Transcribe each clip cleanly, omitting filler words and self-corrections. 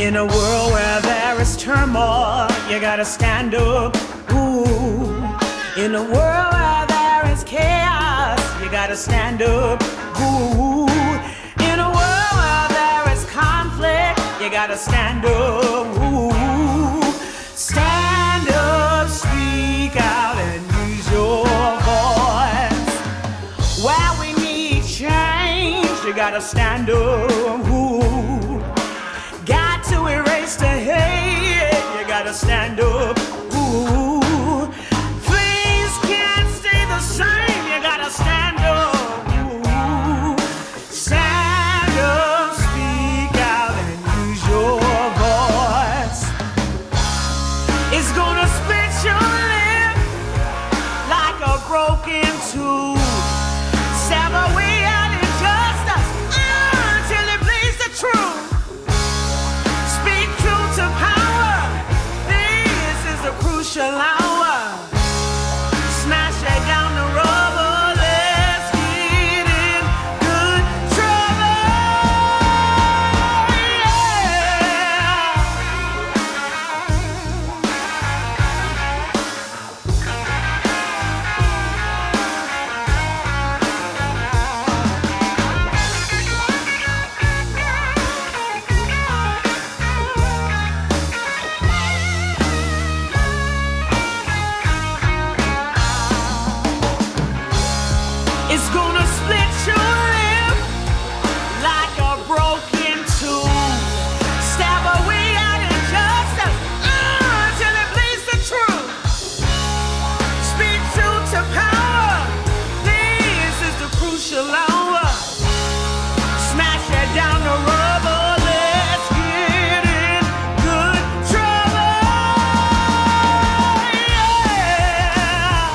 In a world where there is turmoil, you gotta stand up. Ooh. In a world where there is chaos, you gotta stand up. Ooh. In a world where there is conflict, you gotta stand up. Ooh. Stand up, speak out, and use your voice. Where we need change, you gotta stand up. Ooh. Got to erase the hate, you gotta stand up. Ooh. Things can't stay the same, you gotta stand up. Ooh. Stand up, speak out, and use your voice. It's gonna split your lip like a broken tube. Sever away out injustice until it bleeds the truth. Speak truth to power. This is a crucial hour. Smash it down the rubber. Let's get in good trouble. It's gonna split your lip like a broken tube. Stab away at injustice until it bleeds the truth. Speak truth to power. This is the crucial hour. Smash it down the rubber. Let's get in good trouble. Yeah.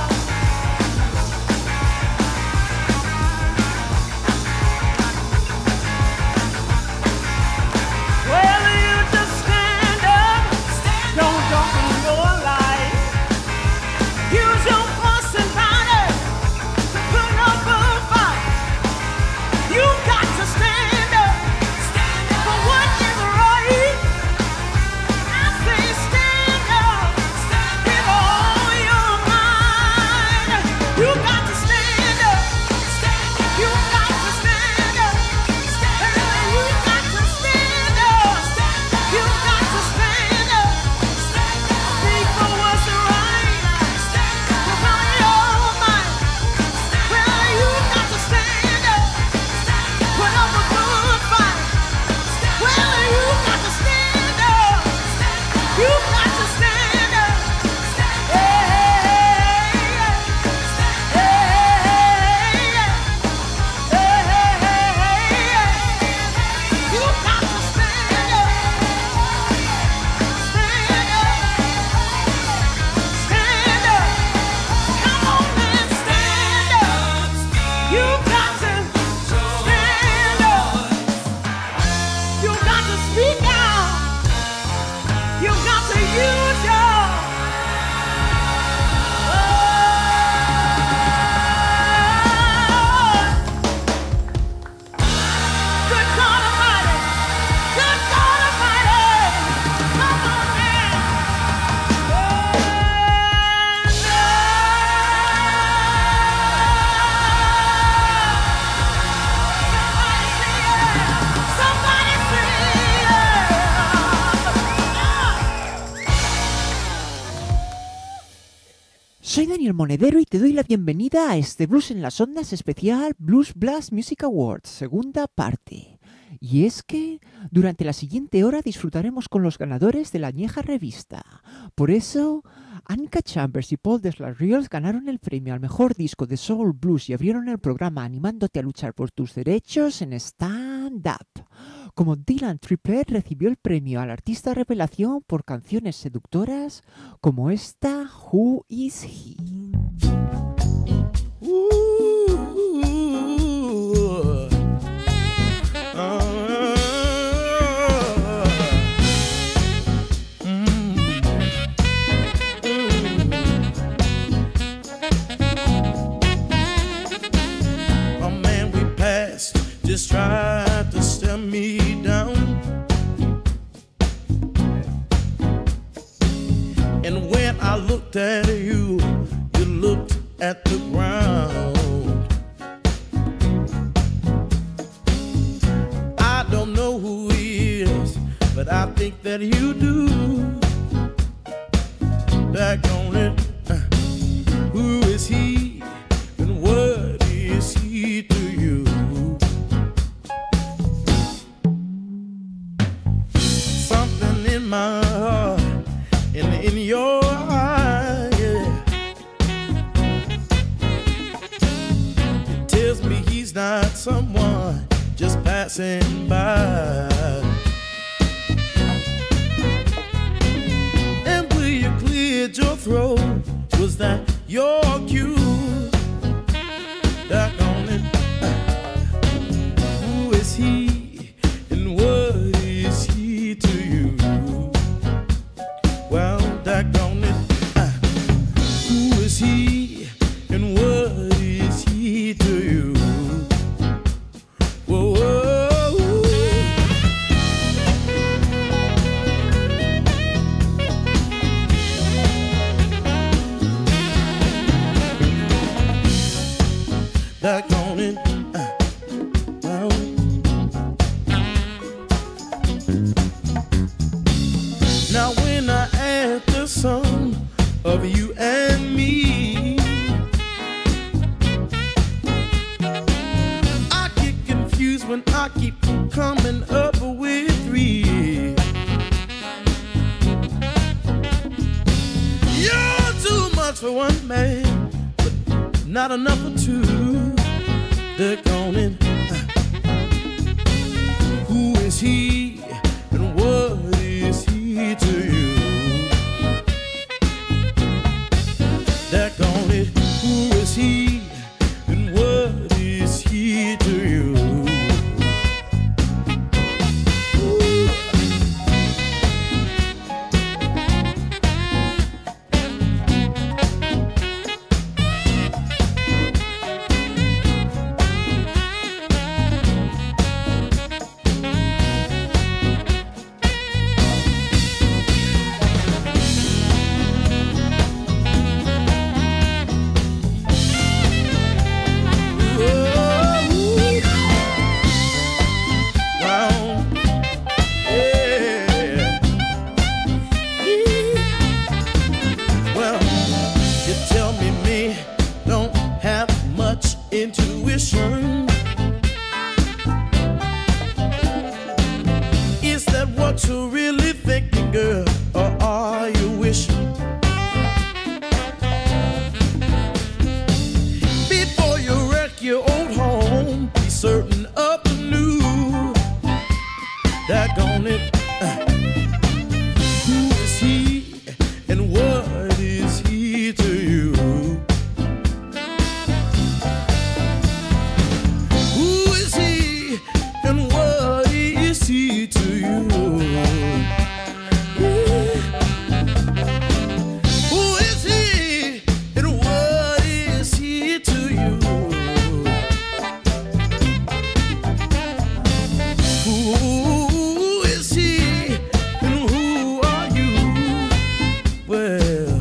Well, you just stand up. Don't in your life. Use your force and body to put up a fight. You got to stand up for what is right. I say stand up with all your mind. You got to stand up. You got to stand up. You got to stand up. You got to stand up. Speak for what's right. With all your might. Well, you got to stand up. Put up a good fight. Well, you got to stand up. You got to stand up. Hey, hey, hey, hey. You got to stand up. Stand up. Stand up. Come on and stand up. You got to stand up. You got to speak out. You got to use your good God Almighty. Good God Almighty. Come on and somebody say Soy Daniel Monedero y te doy la bienvenida a este Blues en las Ondas especial Blues Blast Music Awards, segunda parte. Y es que durante la siguiente hora disfrutaremos con los ganadores de la añeja revista. Por eso, Annika Chambers y Paul Deslarrios ganaron el premio al mejor disco de Soul Blues y abrieron el programa animándote a luchar por tus derechos en Stand Up. Como Dylan Triplett recibió el premio al artista revelación por canciones seductoras como esta Who Is He? Just tried to stare me down. When I looked at you, you looked at the ground. I don't know who he is, but I think that you do. Back on it, who is he and what is he to you? Something in my heart and in your eye, yeah. It tells me he's not someone just passing by. And when you cleared your throat, was that your cue? Back on it, who is he and what is he to you? Well, back on it, who is he and what is he to you? Whoa, whoa, whoa. Back on it, well. Now when I add the sum of you and me, I get confused when I keep coming up with three. You're too much for one man, but not enough for two. They're on it. Who is he and what is he to you? They're on it. Who is he and what is he to you? Ooh. Intuition. Is that what you're really thinking, girl, or are you wishing? Before you wreck your old home, be certain of the new. Daggone it. Who is he and what is he to you? To you, who is he and what is he to you? Who is he and who are you? Well,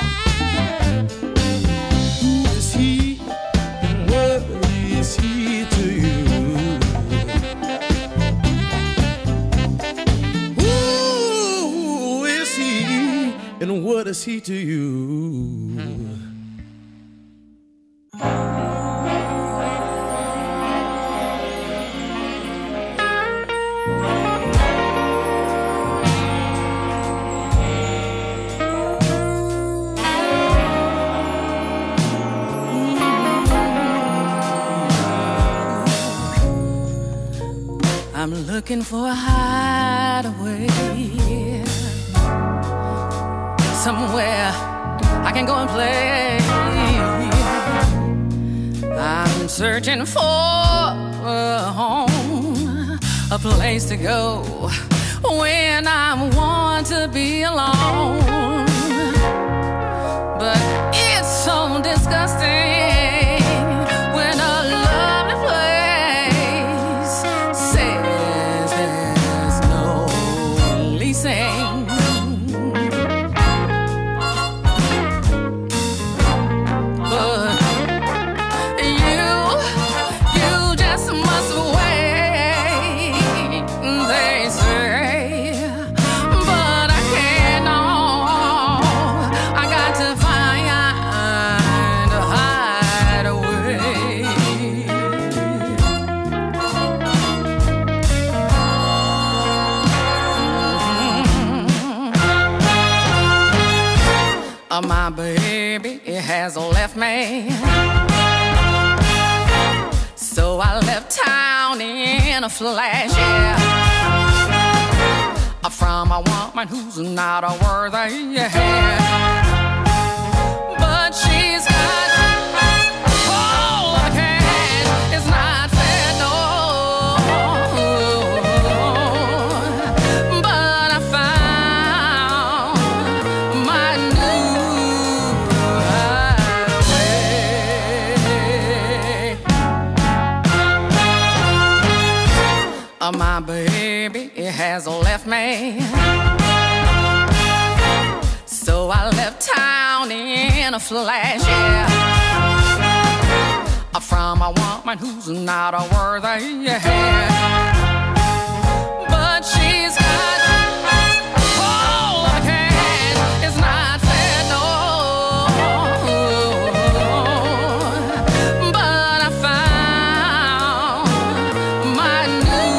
who is he and what is he to you? And what is he to you? I'm looking for a hideaway, somewhere I can go and play. I'm searching for a home, a place to go when I want to be alone. But it's so disgusting when a lovely place says there's no leasing. My baby has left me, so I left town in a flash, yeah, from a woman who's not a worthy, yeah. But she's got all the cash, it's not fair, no. But I found my new way. My baby has left me, so I left town in a flash, yeah, from a woman who's not a worthy, yeah. But she's got all the cash, it's not fair, no. But I found my new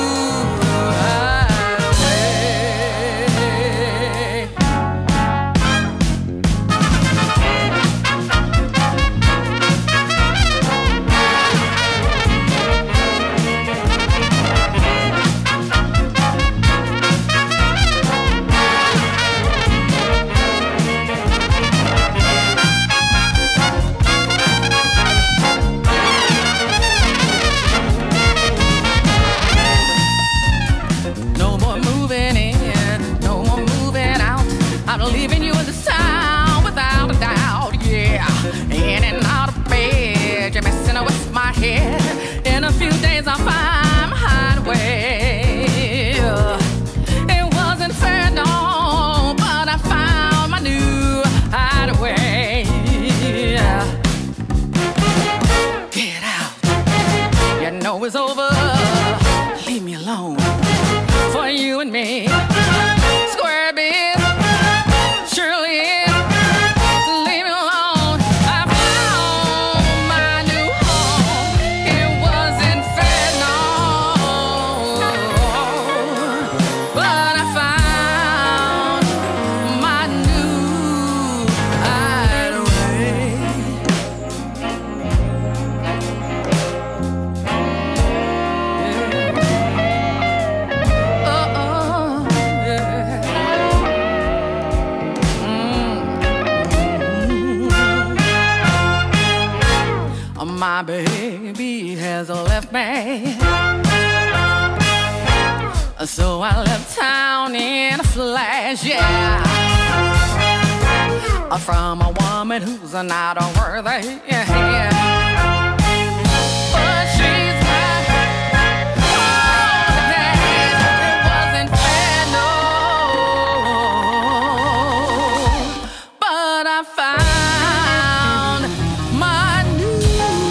leaving you in this town without a doubt, yeah. In and out of bed, you're messing with my head. In a few days I'll find my hideaway. It wasn't fair, no, but I found my new hideaway. Get out, you know it's over. Leave me alone, for you and me. Square biz, surely is. Leave me alone. I found my new home. It wasn't fair, no, but I found my new hideaway. My baby has left me, so I left town in a flash, yeah, from a woman who's not a worthy, yeah. But she's got all the cash, it wasn't fair, no, but I found my new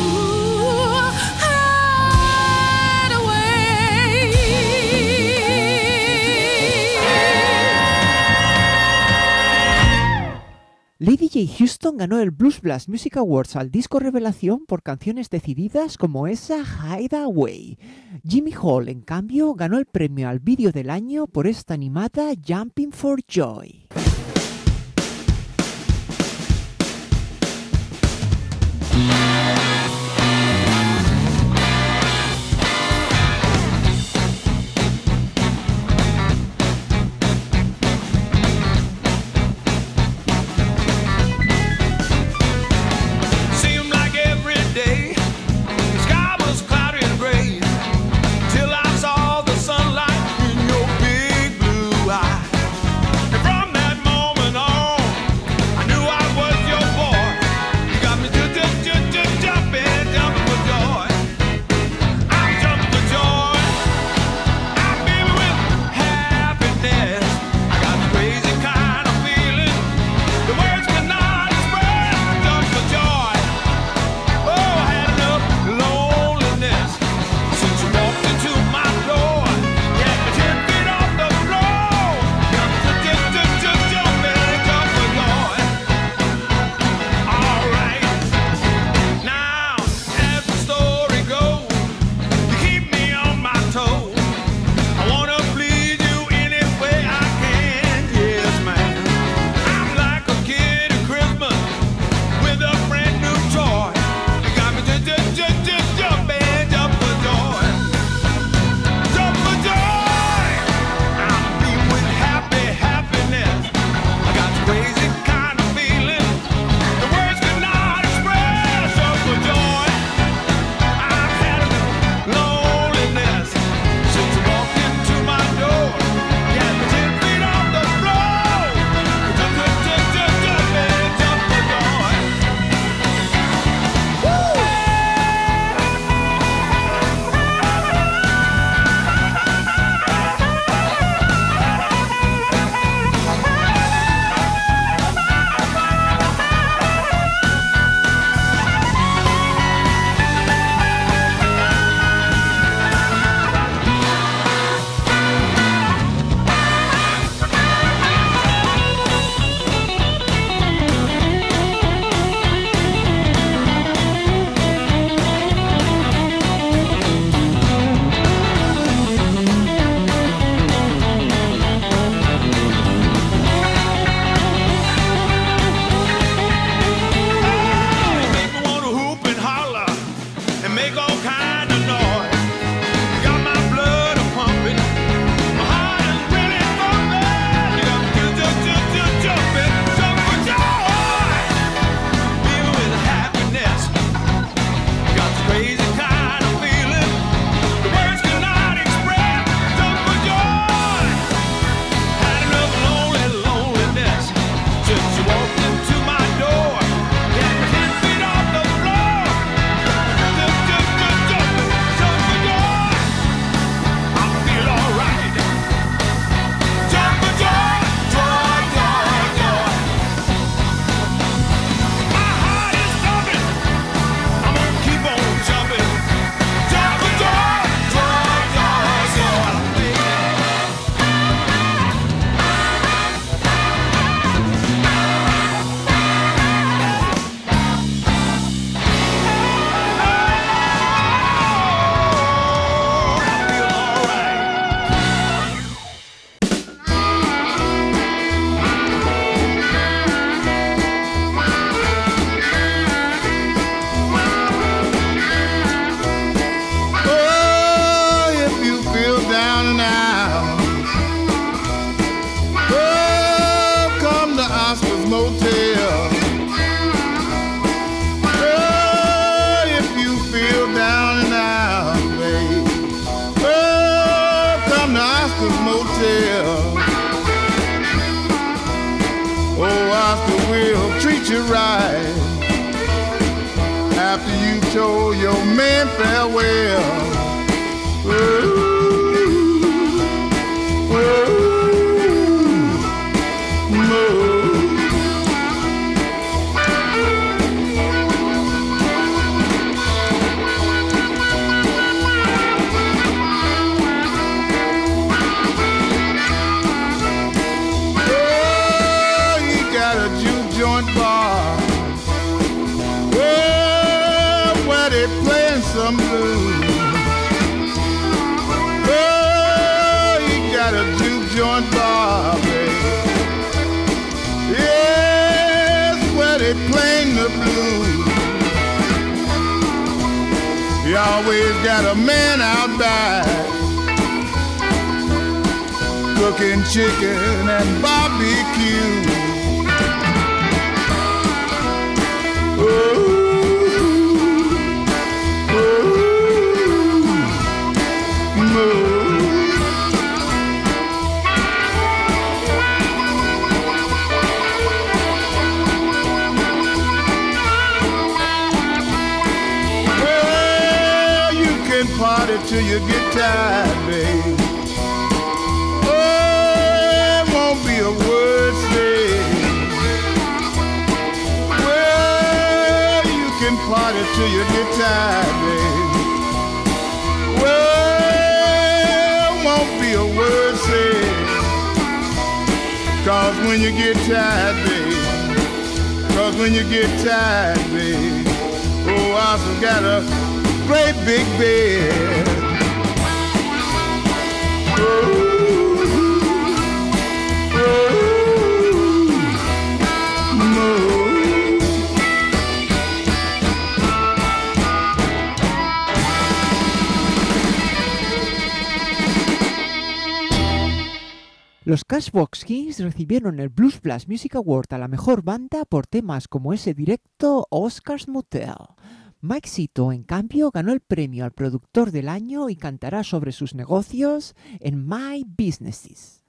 Lady J. Houston ganó el Blues Blast Music Awards al disco revelación por canciones decididas como esa Hideaway. Jimmy Hall, en cambio, ganó el premio al vídeo del año por esta animada Jumping for Joy. Till I saw the sunlight in your big blue eye. And from that moment treat you right after you told your man farewell. Ooh, ooh, some blues. Oh, he got a juke joint bar, baby. Yes, where they playing the blues. He always got a man out back cooking chicken and barbecue. Oh, till you get tired, babe. Oh, it won't be a word said. Well, you can party till you get tired, babe. Well, won't be a word said. 'Cause when you get tired, babe. 'Cause when you get tired, babe. Oh, I just got a great big bed. Los Cashbox Kings recibieron el Blues Blast Music Award a la mejor banda por temas como ese directo Oscar's Motel. Mike Sito, en cambio, ganó el premio al productor del año y cantará sobre sus negocios en My Businesses.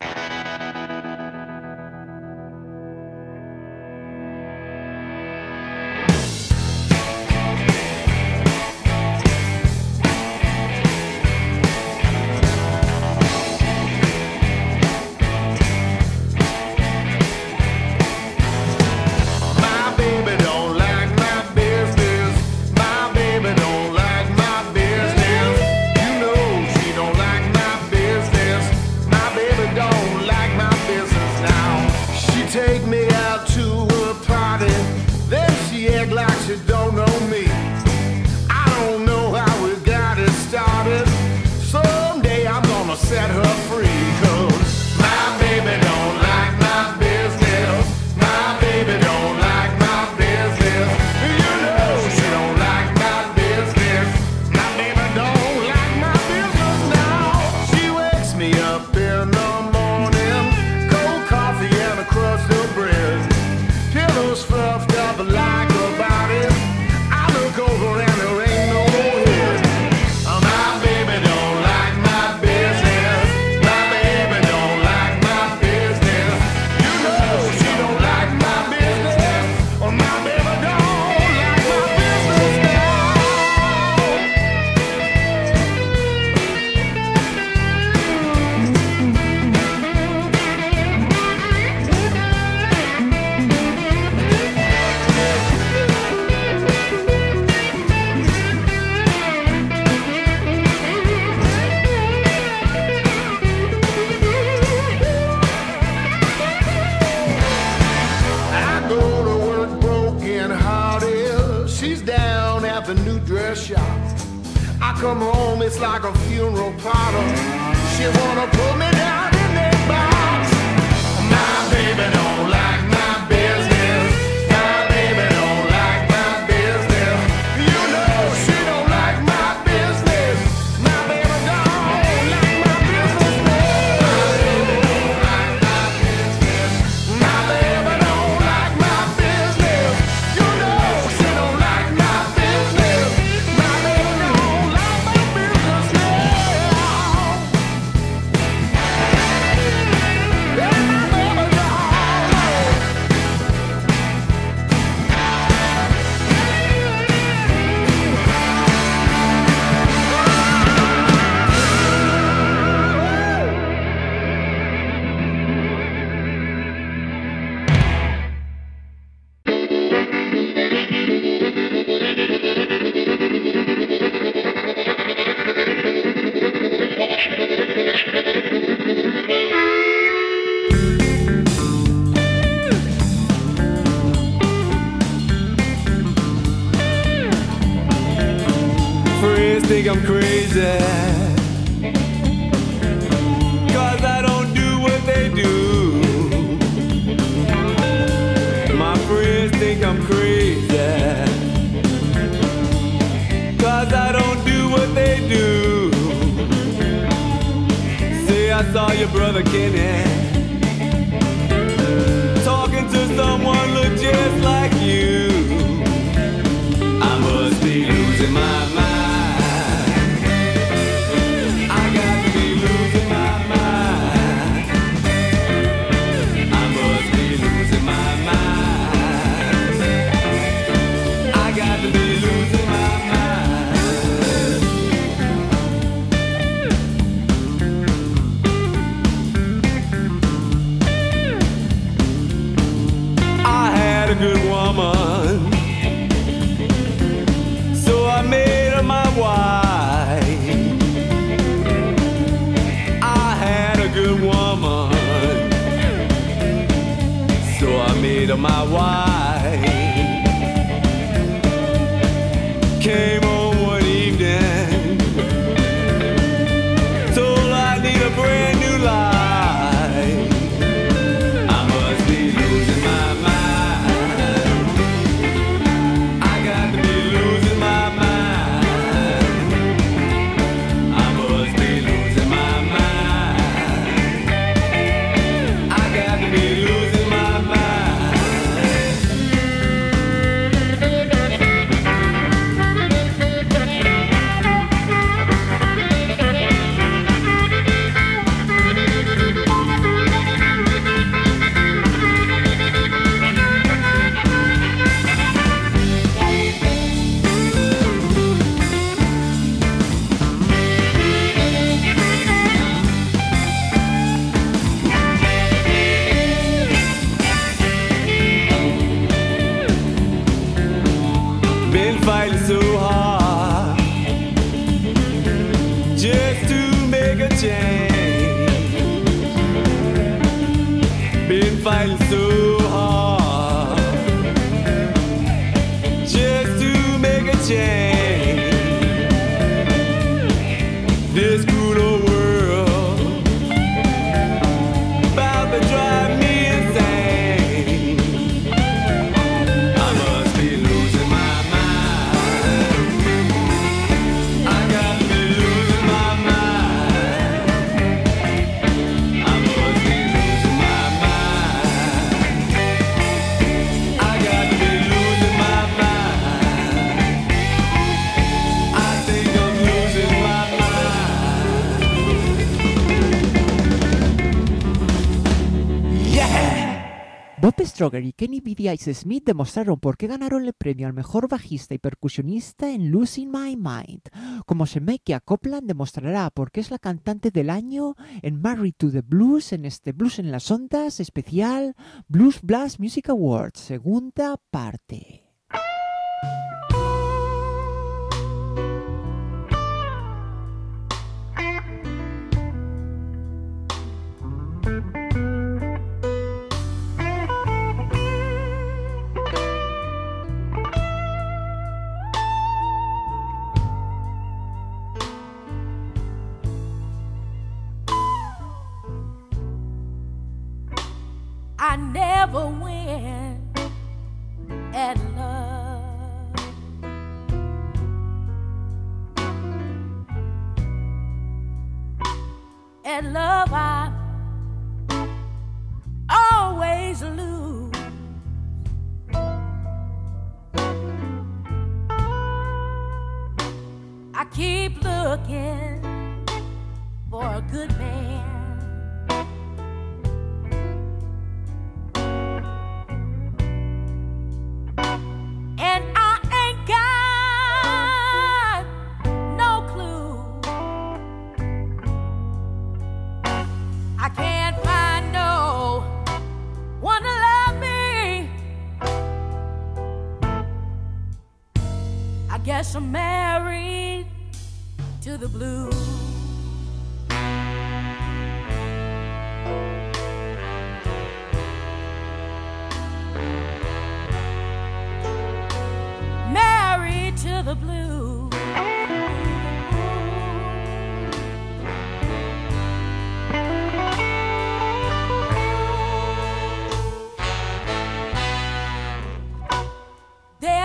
Set her free, 'cause my baby don't like my business. My baby don't like my business. You know she don't like my business. My baby don't like my business now. She wakes me up in the morning, cold coffee and a crust of bread, pillows fluffed up like a body. I look over and there ain't no head. My baby don't like my business. I come home, it's like a funeral parlor. She wanna put me down in that box. My baby don't like my business. My baby don't like my business. You know she don't like my business. My baby don't like my business. My baby don't like my business. My baby don't like my business. You know she don't like my business. My baby don't like my business now. think I'm crazy, 'cause I don't do what they do. My friends think I'm crazy, 'cause I don't do what they do. Say I saw your brother Kenny talking to someone look just like you. I must be losing my mind. I got to be losing my mind. I must be losing my mind. I got to be losing my mind. I had a good woman, so I made her my wife. I had a good woman, so I made her my wife. Came home one evening, told her I need a brand new life. I must be losing my mind. I got to be losing my mind. I must be losing my mind. I got to be losing my mind. Been fighting so hard just to make a change. Been fighting so hard just to make a change. This cruel old world about to drive me insane. I must be losing my mind. I got to be losing my mind. I must be losing my mind. I got to be losing my mind. I think I'm losing my mind. Bob Stroger y Kenny B. Ice Smith demostraron por qué ganaron el premio al mejor bajista y percusionista en Losing My Mind, como Shemekia Copeland demostrará por qué es la cantante del año en Married to the Blues en este Blues en las Ondas especial Blues Blast Music Awards, segunda parte. I never win at love. At love I always lose. I keep looking for a good man. And I ain't got no clue. I can't find no one to love me. I guess I'm married to the blues. Married to the blues.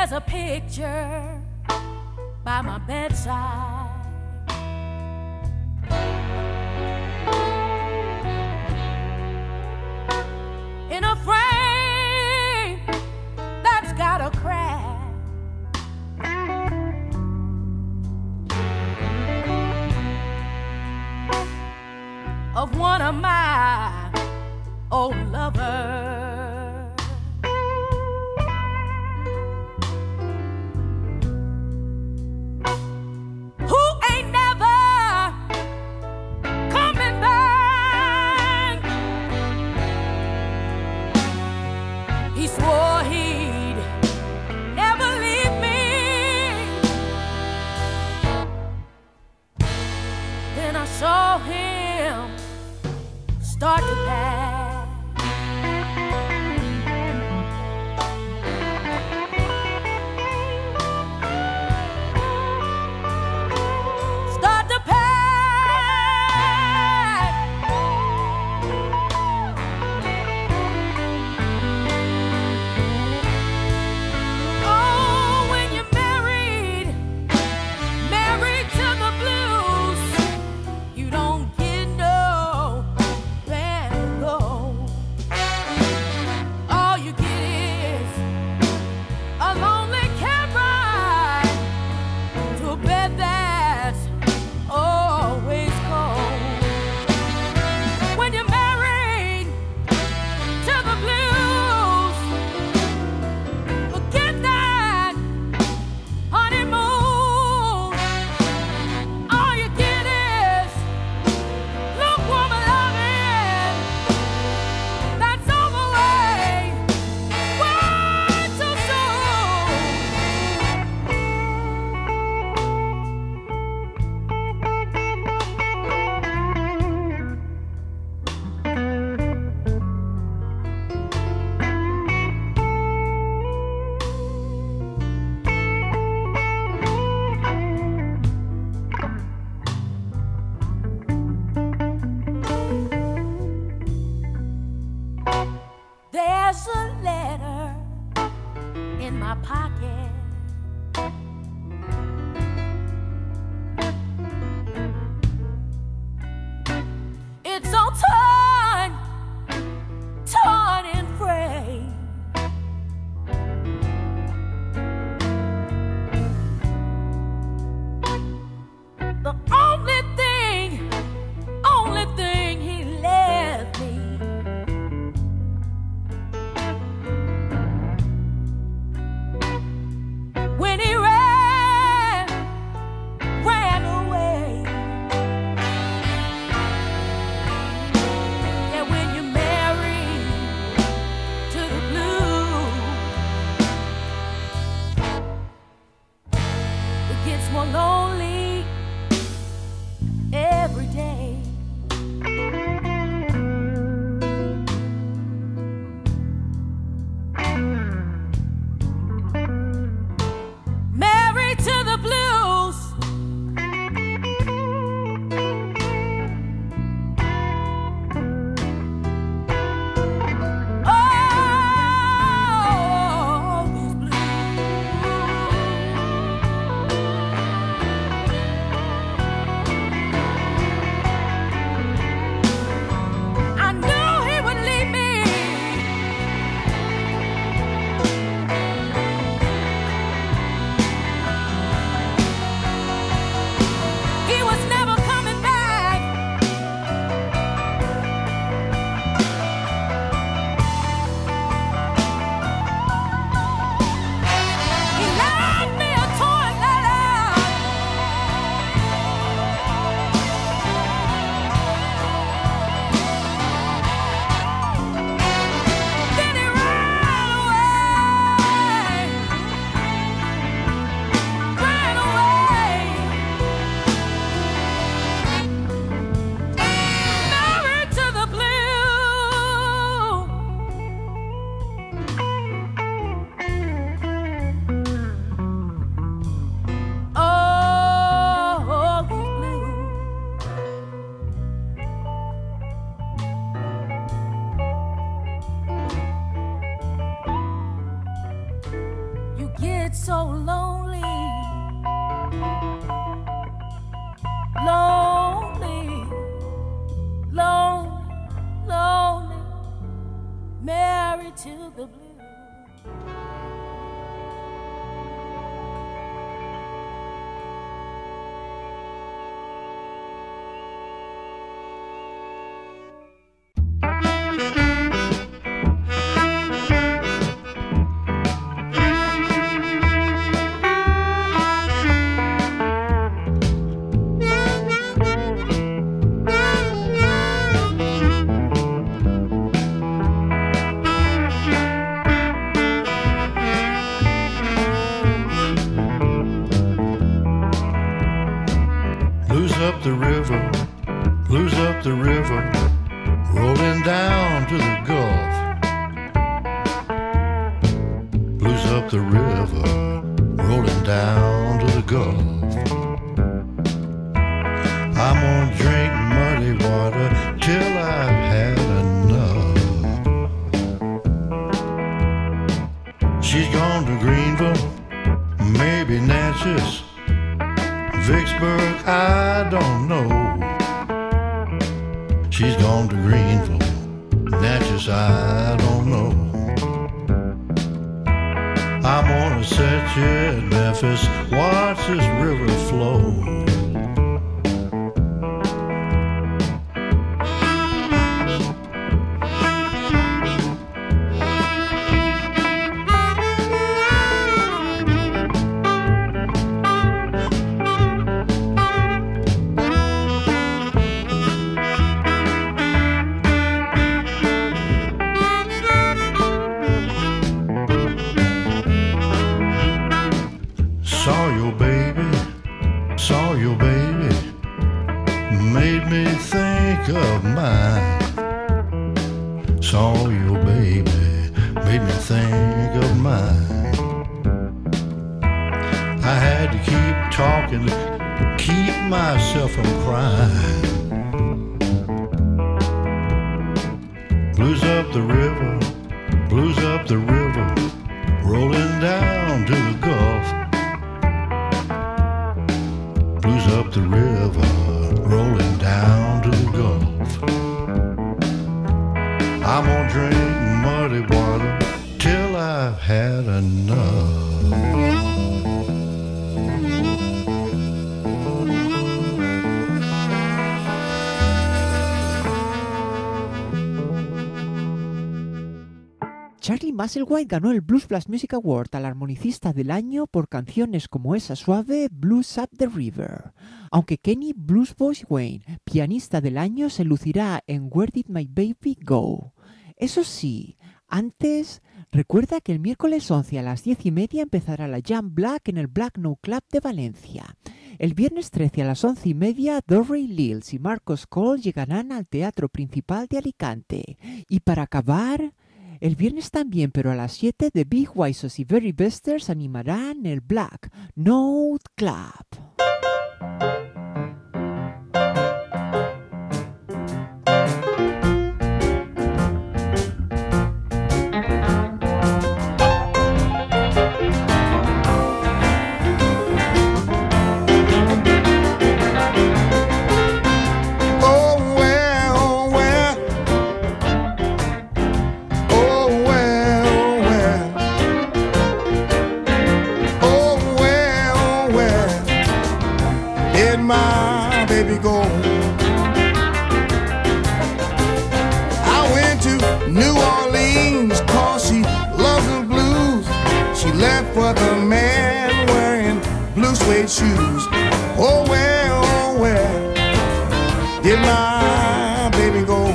There's a picture by my bedside. In a frame that's got a crack. Of one of my old lovers. Who ain't never coming back. He swore he'd never leave me. Then I saw him start to pass. Start to pass. Oh, when you're married, married to the blues, you don't get no go. All you get is a lonely cab ride to a bed that's always cold. When you're married to the blues, forget that honeymoon. All you get is lukewarm loving. That's over way too soon. There's a letter in my pocket. It's all torn and frayed. The only thing he left me when he ran away. Yeah, when you're married to the blue, it gets more lonely every day. Married to the blues. Oh, these blues. get so lonely, lonely, lonely, lonely, married to the blues. Up the river, blues up the river, rolling down to the Gulf. Blues up the river, rolling down to the Gulf. I'm gonna drink muddy water till I've had enough. She's gone to Greenville, maybe Natchez, Vicksburg, I don't know. She's gone to Greenville, Natchez, I don't know. I'm gonna set you at Memphis, watch this river flow. Saw your baby, made me think of mine. Saw your baby, made me think of mine. I had to keep talking, keep myself from crying. Blues up the river, blues up the river, rolling down to the Gulf. Blues up the river, rolling down to the Gulf. I'm gonna drink muddy water till I've had enough. Charlie Musselwhite ganó el Blues Blast Music Award al armonicista del año por canciones como esa suave Blues Up the River, aunque Kenny Blues Boys Wayne, pianista del año, se lucirá en Where Did My Baby Go. Eso sí, antes, recuerda que el miércoles 11 a las 10:30 empezará la Jam Black en el Black No Club de Valencia. El viernes 13 a las 11:30, Dorray Lills y Marcos Cole llegarán al Teatro Principal de Alicante. Y para acabar, el viernes también, pero a las 7, The Big Wisos y Very Besters animarán el Black Note Club. My baby go. I went to New Orleans 'cause she loves the blues. She left with a man wearing blue suede shoes. Oh where did my baby go?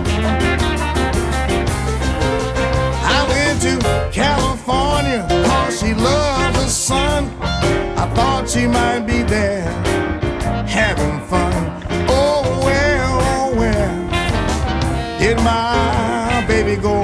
I went to California 'cause she loves the sun. I thought she might be there having fun. Oh where did my baby go?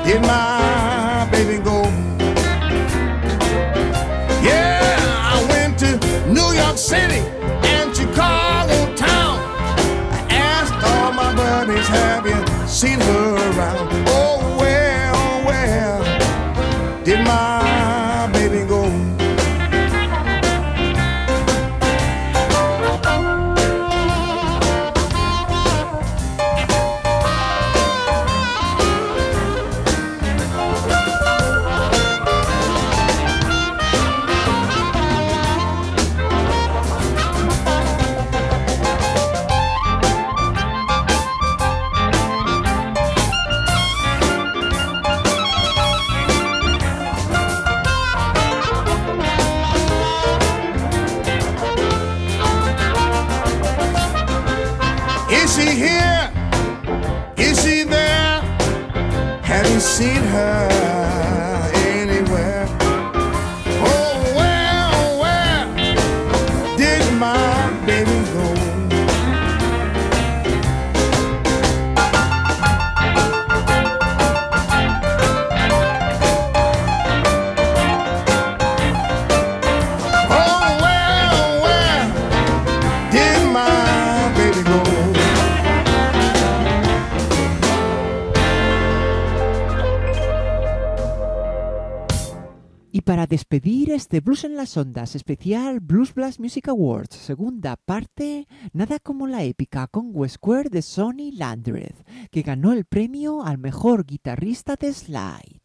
did my baby go. Yeah, I went to New York City and Chicago town. I asked all my buddies, have you seen her around? Oh, where did my baby go? Is she here? Is she there? Have you seen her anywhere? Oh, where did my baby go? Oh, where did my baby go? Y para despedir este Blues en las Ondas especial Blues Blast Music Awards, segunda parte, nada como la épica Congo Square de Sonny Landreth, que ganó el premio al mejor guitarrista de slide.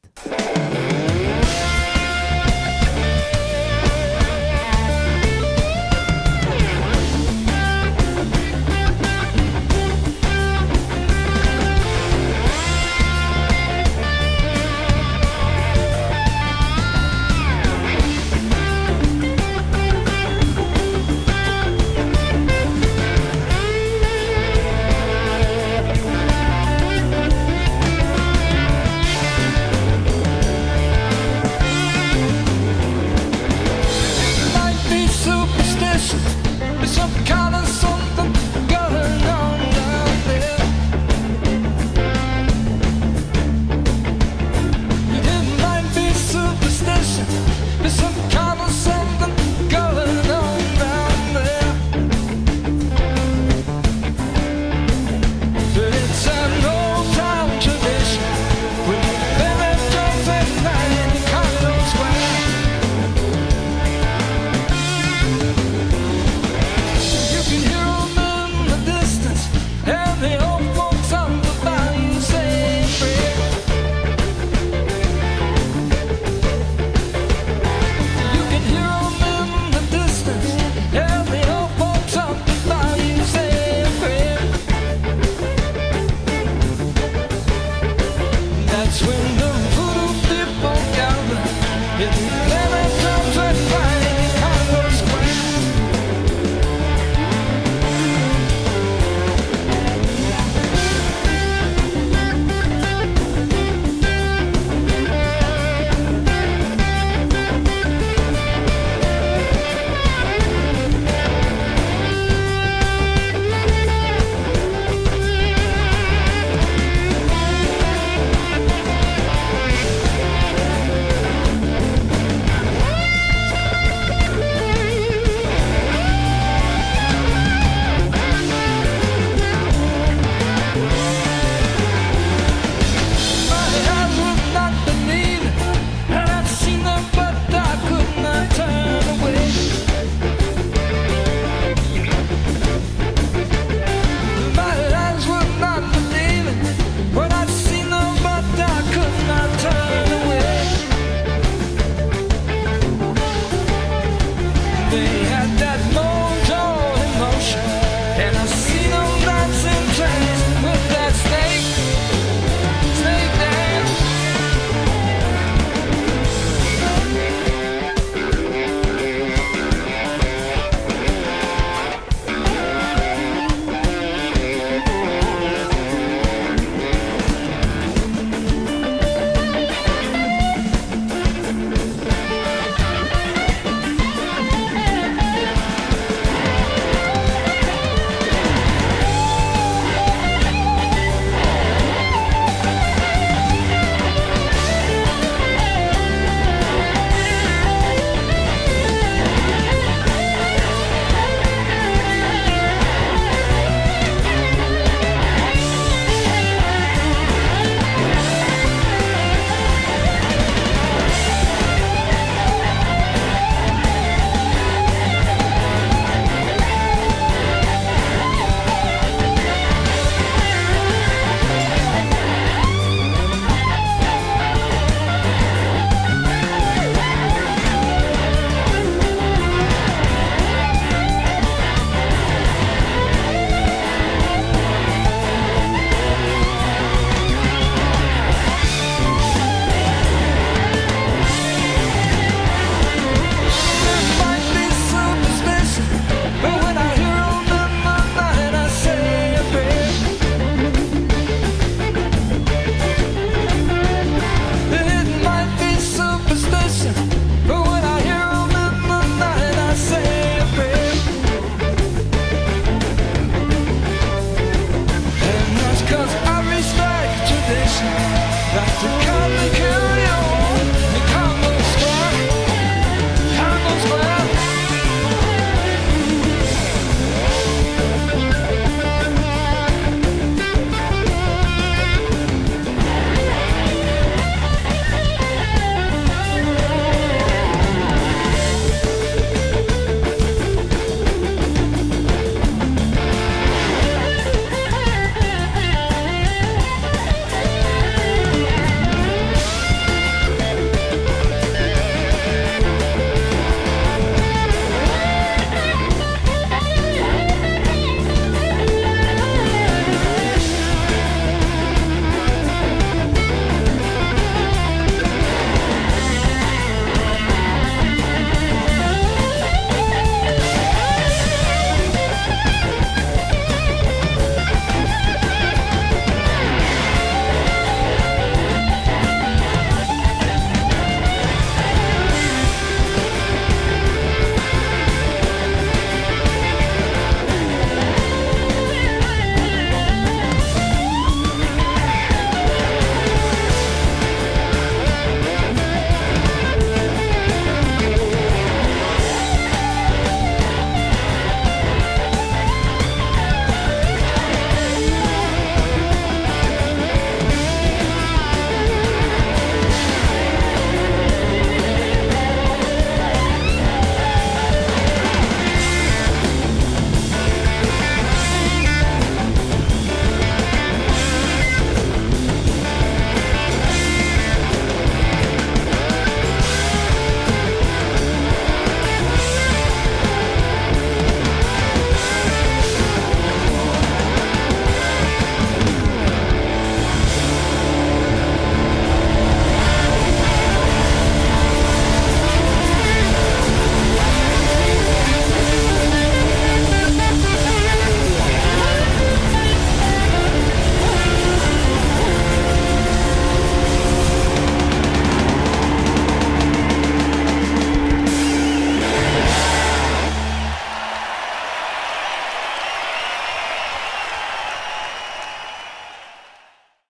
That's when the